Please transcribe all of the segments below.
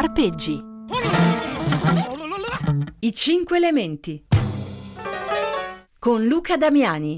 Arpeggi. I 5 elementi. Con Luca Damiani.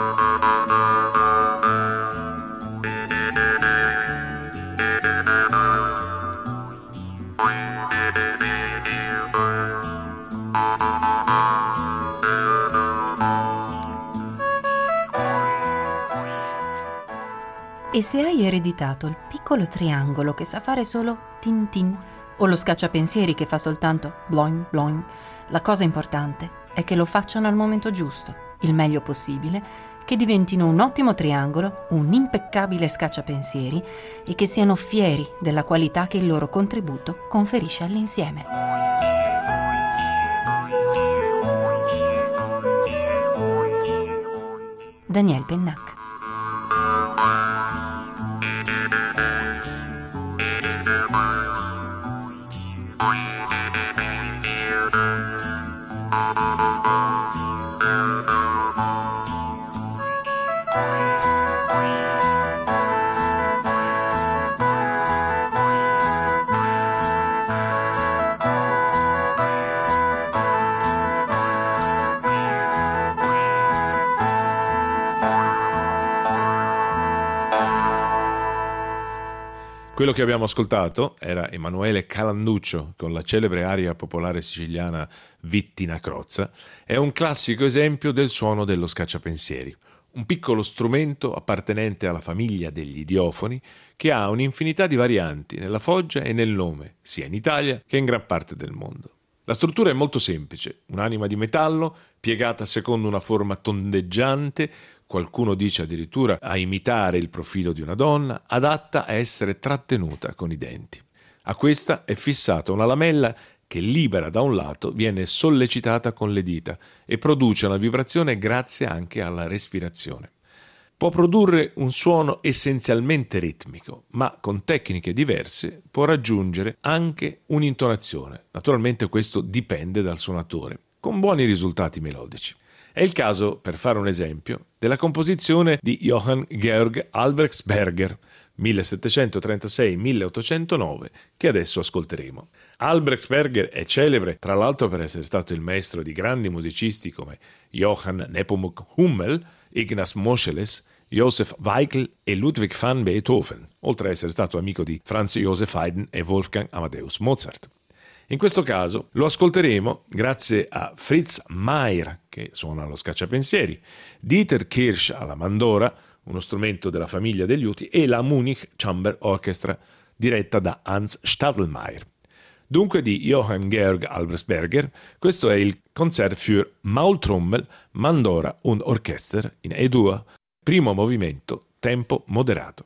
E se hai ereditato il piccolo triangolo che sa fare solo tin tin, o lo scacciapensieri che fa soltanto bloing bloing, la cosa importante è che lo facciano al momento giusto, il meglio possibile, che diventino un ottimo triangolo, un impeccabile scacciapensieri e che siano fieri della qualità che il loro contributo conferisce all'insieme. Daniel Pennac. Quello che abbiamo ascoltato era Emanuele Calanduccio con la celebre aria popolare siciliana Vittina Crozza. È un classico esempio del suono dello scacciapensieri, un piccolo strumento appartenente alla famiglia degli idiofoni che ha un'infinità di varianti nella foggia e nel nome, sia in Italia che in gran parte del mondo. La struttura è molto semplice, un'anima di metallo piegata secondo una forma tondeggiante, qualcuno dice addirittura a imitare il profilo di una donna, adatta a essere trattenuta con i denti. A questa è fissata una lamella che, libera da un lato, viene sollecitata con le dita e produce una vibrazione grazie anche alla respirazione. Può produrre un suono essenzialmente ritmico, ma con tecniche diverse può raggiungere anche un'intonazione. Naturalmente questo dipende dal suonatore, con buoni risultati melodici. È il caso, per fare un esempio, della composizione di Johann Georg Albrechtsberger, 1736-1809, che adesso ascolteremo. Albrechtsberger è celebre, tra l'altro, per essere stato il maestro di grandi musicisti come Johann Nepomuk Hummel, Ignaz Moscheles, Joseph Weichel e Ludwig van Beethoven, oltre a essere stato amico di Franz Joseph Haydn e Wolfgang Amadeus Mozart. In questo caso lo ascolteremo grazie a Fritz Mayr, che suona lo scacciapensieri, Dieter Kirsch alla mandora, uno strumento della famiglia degli uti, e la Munich Chamber Orchestra, diretta da Hans Stadelmeier. Dunque di Johann Georg Albrechtsberger, questo è il Konzert für Maultrommel, Mandora und Orchester in E-Dur, primo movimento, tempo moderato.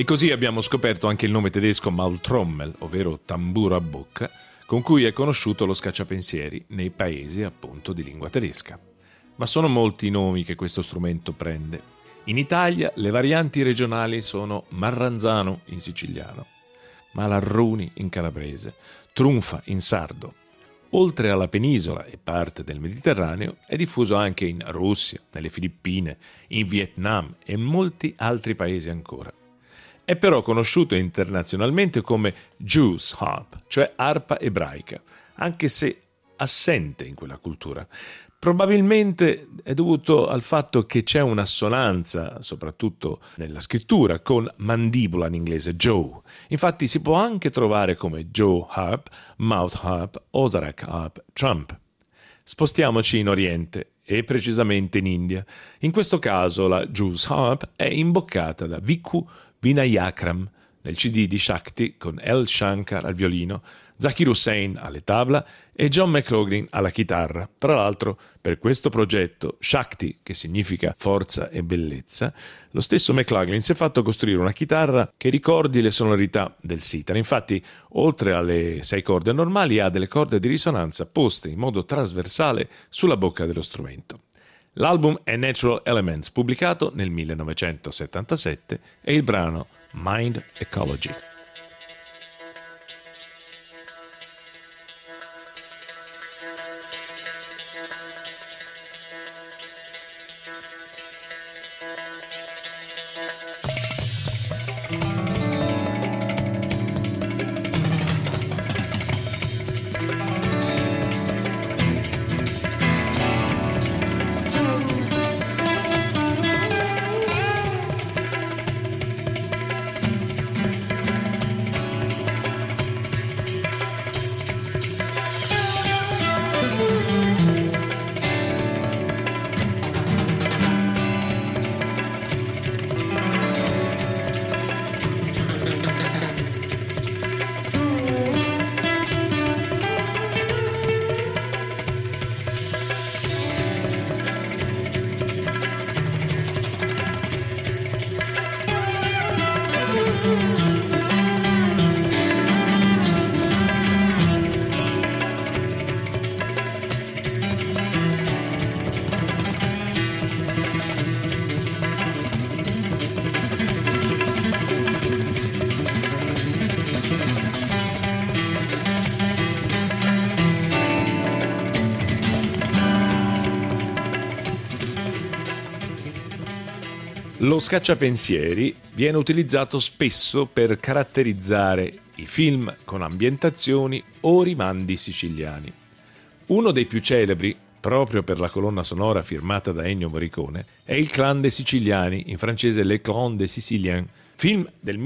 così abbiamo scoperto anche il nome tedesco Maultrommel, ovvero tamburo a bocca, con cui è conosciuto lo scacciapensieri nei paesi appunto di lingua tedesca. Ma sono molti i nomi che questo strumento prende. In Italia le varianti regionali sono marranzano in siciliano, malarruni in calabrese, trunfa in sardo. Oltre alla penisola e parte del Mediterraneo è diffuso anche in Russia, nelle Filippine, in Vietnam e in molti altri paesi ancora. È però conosciuto internazionalmente come Jews harp, cioè arpa ebraica, anche se assente in quella cultura. Probabilmente è dovuto al fatto che c'è un'assonanza, soprattutto nella scrittura, con mandibola in inglese, Joe. Infatti si può anche trovare come Joe harp, mouth harp, Ozark harp, trump. Spostiamoci in Oriente e precisamente in India. In questo caso la Jews harp è imboccata da Vikku Vinayakram nel CD di Shakti con L. Shankar al violino, Zakir Hussain alle tabla e John McLaughlin alla chitarra. Tra l'altro, per questo progetto, Shakti, che significa forza e bellezza, lo stesso McLaughlin si è fatto costruire una chitarra che ricordi le sonorità del sitar. Infatti, oltre alle 6 corde normali, ha delle corde di risonanza poste in modo trasversale sulla bocca dello strumento. L'album è Natural Elements, pubblicato nel 1977, e il brano Mind Ecology. Lo scacciapensieri viene utilizzato spesso per caratterizzare i film con ambientazioni o rimandi siciliani. Uno dei più celebri, proprio per la colonna sonora firmata da Ennio Morricone, è Il Clan dei Siciliani, in francese Le Clan des Siciliens, film del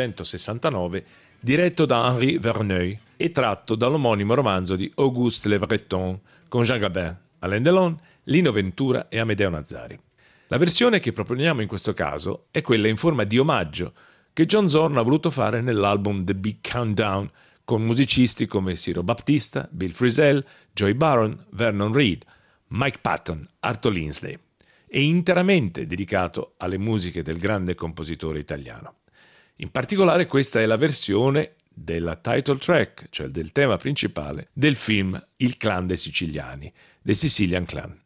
1969 diretto da Henri Verneuil e tratto dall'omonimo romanzo di Auguste Le Breton con Jean Gabin, Alain Delon, Lino Ventura e Amedeo Nazzari. La versione che proponiamo in questo caso è quella in forma di omaggio che John Zorn ha voluto fare nell'album The Big Countdown con musicisti come Ciro Baptista, Bill Frisell, Joey Baron, Vernon Reid, Mike Patton, Arto Linsley, e interamente dedicato alle musiche del grande compositore italiano. In particolare questa è la versione della title track, cioè del tema principale del film Il Clan dei Siciliani, The Sicilian Clan.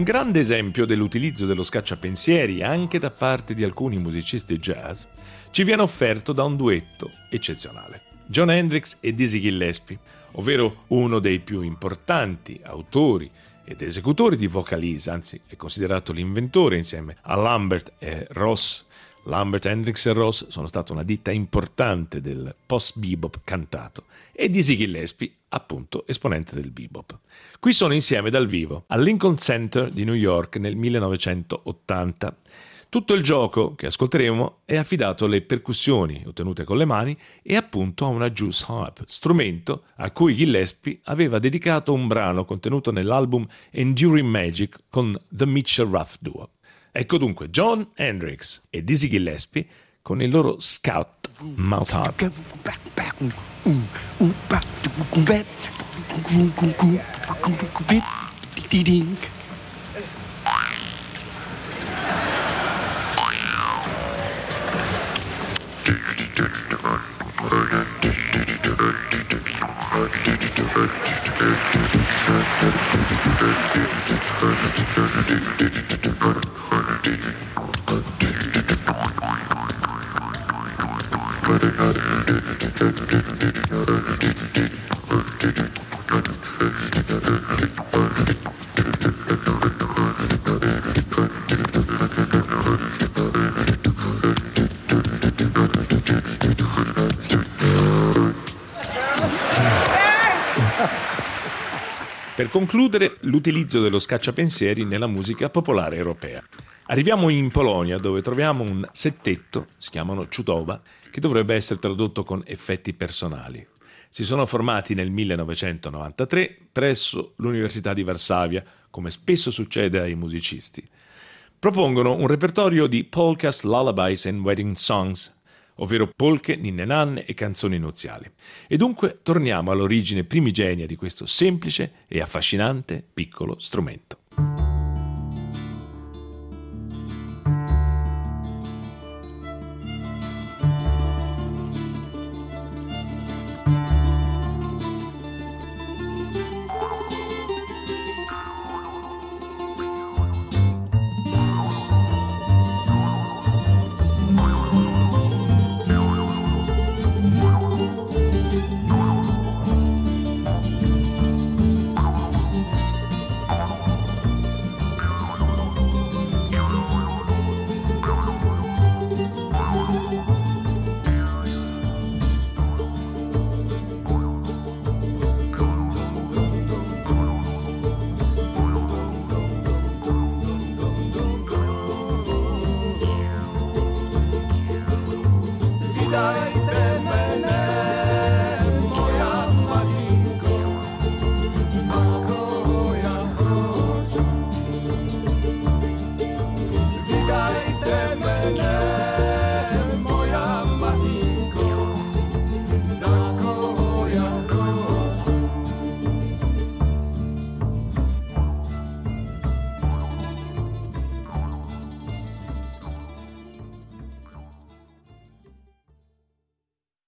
Un grande esempio dell'utilizzo dello scacciapensieri anche da parte di alcuni musicisti jazz ci viene offerto da un duetto eccezionale. Jon Hendricks e Dizzy Gillespie, ovvero uno dei più importanti autori ed esecutori di vocalise, anzi è considerato l'inventore insieme a Lambert e Ross. Lambert, Hendricks e Ross sono stata una ditta importante del post-bebop cantato e Dizzy Gillespie, appunto, esponente del bebop. Qui sono insieme dal vivo al Lincoln Center di New York nel 1980. Tutto il gioco che ascolteremo è affidato alle percussioni ottenute con le mani e appunto a una juice harp, strumento a cui Gillespie aveva dedicato un brano contenuto nell'album Enduring Magic con The Mitchell Ruff Duo. Ecco dunque Jon Hendricks e Dizzy Gillespie con il loro Scout Mouth Harp. Per concludere, l'utilizzo dello scacciapensieri nella musica popolare europea. Arriviamo in Polonia, dove troviamo un settetto, si chiamano Czutoba, che dovrebbe essere tradotto con effetti personali. Si sono formati nel 1993 presso l'Università di Varsavia, come spesso succede ai musicisti. Propongono un repertorio di polkas, lullabies and wedding songs, ovvero polche, ninne nanne e canzoni nuziali. E dunque torniamo all'origine primigenia di questo semplice e affascinante piccolo strumento.